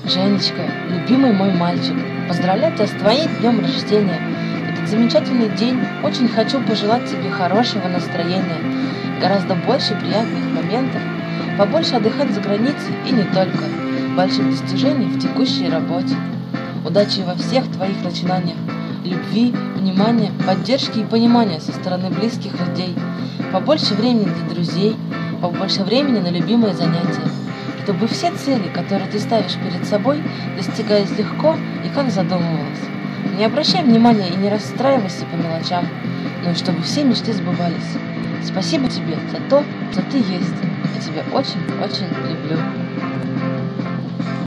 Женечка, любимый мой мальчик, поздравляю тебя с твоим днем рождения. Этот замечательный день очень хочу пожелать тебе хорошего настроения, гораздо больше приятных моментов, побольше отдыхать за границей и не только, больших достижений в текущей работе. Удачи во всех твоих начинаниях, любви, внимания, поддержки и понимания со стороны близких людей, побольше времени для друзей, побольше времени на любимые занятия, чтобы все цели, которые ты ставишь перед собой, достигались легко и как задумывалось. Не обращай внимания и не расстраивайся по мелочам, но и чтобы все мечты сбывались. Спасибо тебе за то, что ты есть. Я тебя очень-очень люблю.